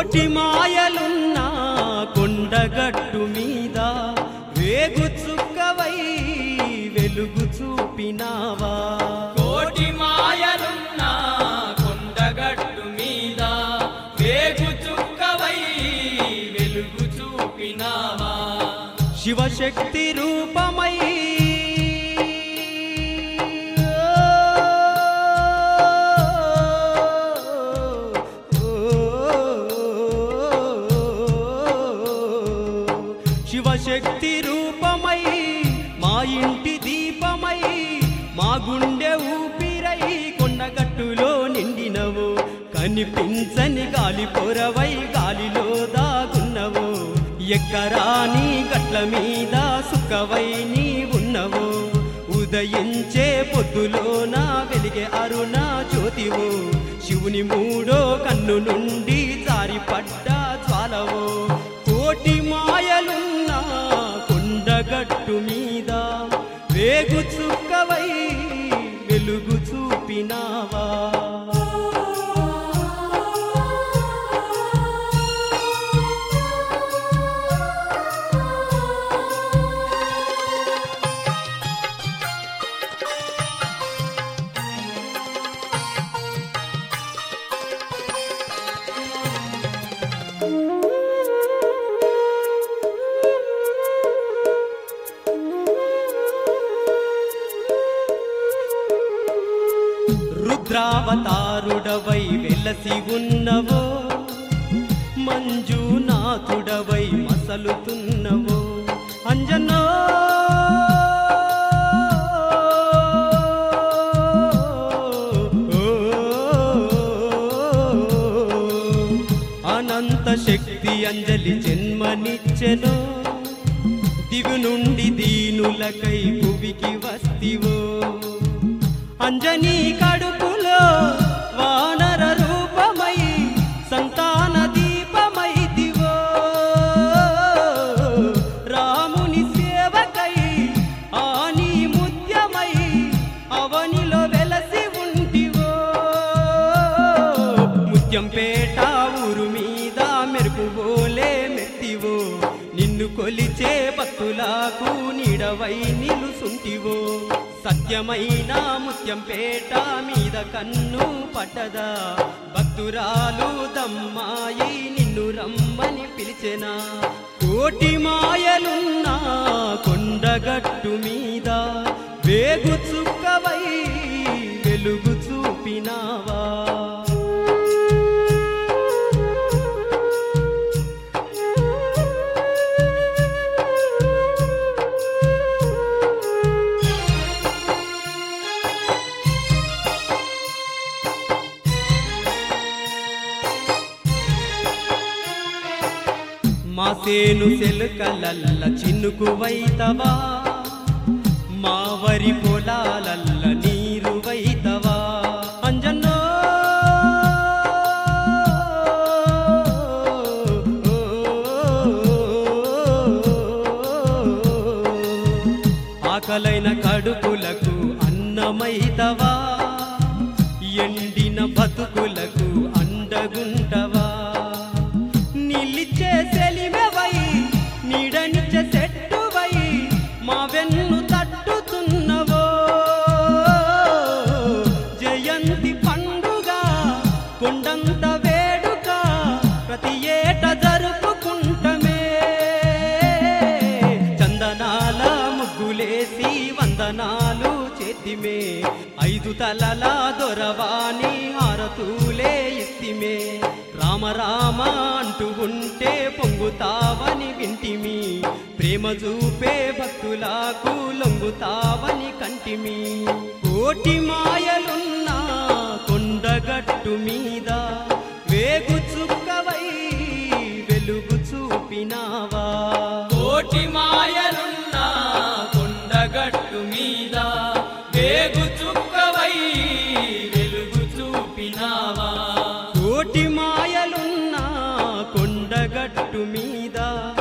కోటి మాయలున్నా కొండగట్టు మీద వేగు చుక్కవై వెలుగు చూపినావా కోటి మాయలున్నా కొండగట్టు మీద వేగు చుక్కవై వెలుగు చూపినావా శివశక్తి రూపమై శివశక్తి రూపమై మా ఇంటి దీపమై మా గుండె ఊపిరై కొండగట్టులో నిండినవు కనిపించని గాలి పొరవై గాలిలో దాగున్నవు ఎక్కరాని గట్ల మీద సుఖవై నీ ఉన్నవు ఉదయించే పొద్దులోన వెలిగే అరుణ జ్యోతివు శివుని మూడో కన్ను నుండి జారిపడ్డ జ్వాలవో కోటి మాయలున్నా కొండగట్టు మీద వేగు చుక్కవై వెలుగు చూపినావా రుద్రావతారుడవై వెలసి ఉన్నవో మంజునాథుడవై మసలుతున్నవో అంజనో అనంత శక్తి అంజలి జన్మనిచ్చెనో దివి నుండి దీనులకై భువికి వస్తివో అంజనీ కడుపులో వానర రూపమై సంతాన దీపమైతివో రాముని సేవకై ఆని ముత్యమై అవనిలో వెలసి ఉంటివో ముత్యంపేట ఊరు మీద మెరుపువోలే మెత్తివో నిన్ను కొలిచే భక్తులకు నీడవై నిలుసుంటివో సత్యమైన ముత్యంపేట మీద కన్ను పట్టదా భక్తురాలు దమ్మాయి నిన్ను రమ్మని పిలిచెనా కోటి మాయలున్నా కొండగట్టు మీద వేగు చుక్కవై వెలుగు చూపినావా మా సేను సెలుకలల్ల చినుకువైతవా మా వరి పొలాలల్ల నీరువైతవా అంజన్నో ఆకలైన కడుపులకు అన్నమైతవా ఎండిన బతుకులకు అండగుంటవా నిలిచే సెలిమెవై నీడనిచ్చే చెట్టువై మా వెన్ను తట్టుతున్నవో జయంతి పండుగ కొండంత వేడుక ప్రతి ఏట జరుపుకుంటమే చందనాల ముగ్గులేసి వందనాలు చేతిమే 5 తలల దొరవాణి హారతూలే ఇస్తిమే రామ రామ అంటూ ఉంటే పొంగుతావని వింటిమి ప్రేమ చూపే భక్తులకు లొంగుతావని కంటిమి కోటి మాయలున్నా కొండగట్టు మీద వేగు చుక్కవై వెలుగు చూపినావా కోటి మాయలున్నా కొండగట్టు మీద వేగు చుక్కవై వెలుగు చూపినావా కోటి మాయలున్నా కొండగట్టు మీద